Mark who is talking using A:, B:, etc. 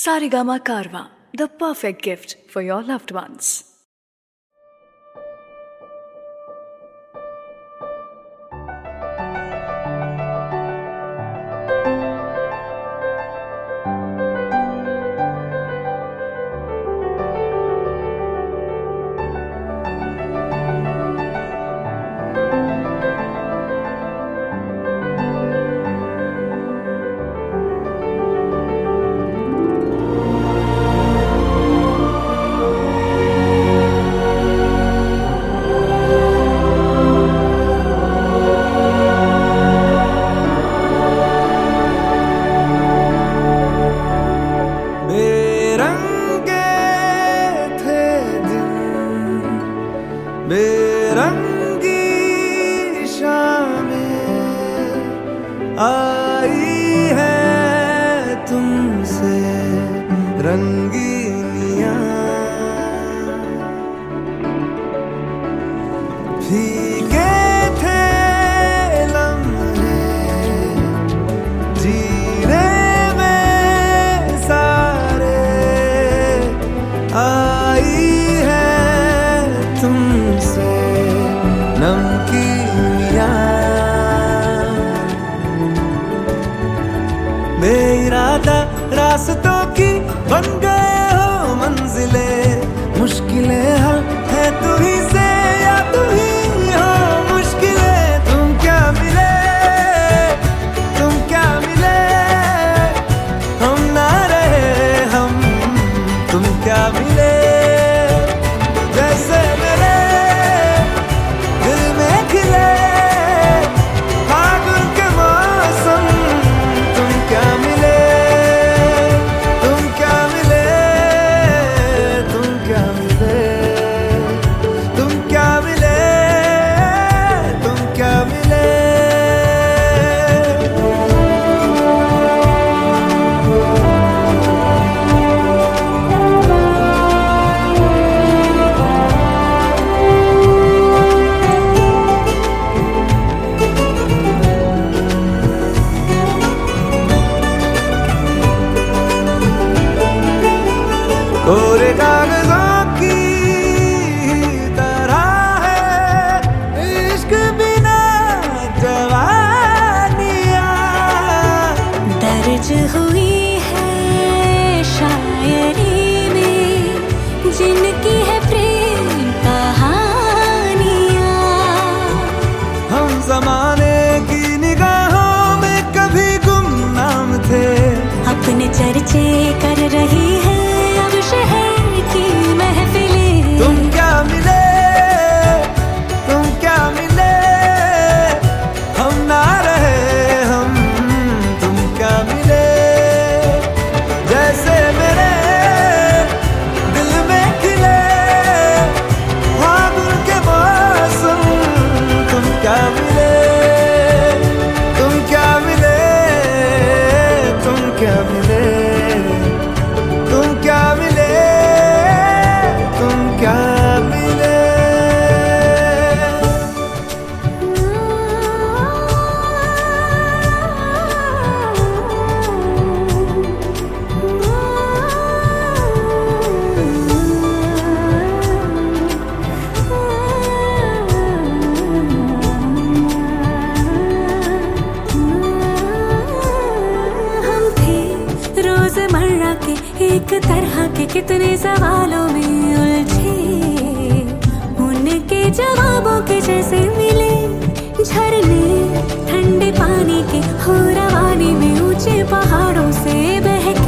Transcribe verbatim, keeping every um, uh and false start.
A: Saregama Karwa, the perfect gift for your loved ones.
B: बेरंगी शामें आई है तुमसे रंगीनियां, भीगे थे लम्हे जीने में सारे, आई है तुमसे नमकीनियां, बेइरादा रास्तों की बन गए हो मंजिलें, मुश्किलें हल है तू ही से या तू ही हो मुश्किलें। तुम क्या मिले तुम क्या मिले हम ना रहे हम, तुम क्या मिले जैसे मेरे दिल में खिले फागुन के मौसम। तुम क्या मिले तुम क्या मिले तुम क्या मिले तुम क्या मिले तुम क्या मिले। कोरे कागजों की तरह है इश्क बिना जवानियां,
C: दर्ज हुई है शायरी में जिनकी है प्रेम कहानियां।
B: हम जमाने की निगाहों में कभी गुमनाम थे,
C: अपने चर्चे कर रही है अब शहर की महफिलें।
B: तुम क्या मिले तुम क्या मिले हम ना रहे हम, तुम क्या मिले जैसे मेरे दिल में खिले फागुन के मौसम। तुम क्या मिले तुम क्या मिले तुम क्या मिले तुम क्या मिले तुम क्या मिले।
C: हम थे रोजमर्रा के एक तरह के कितने सवालों में उलझे, उनके जवाबों के जैसे मिले झरने ठंडे पानी के हो रवानी में ऊंचे पहाड़ों से बह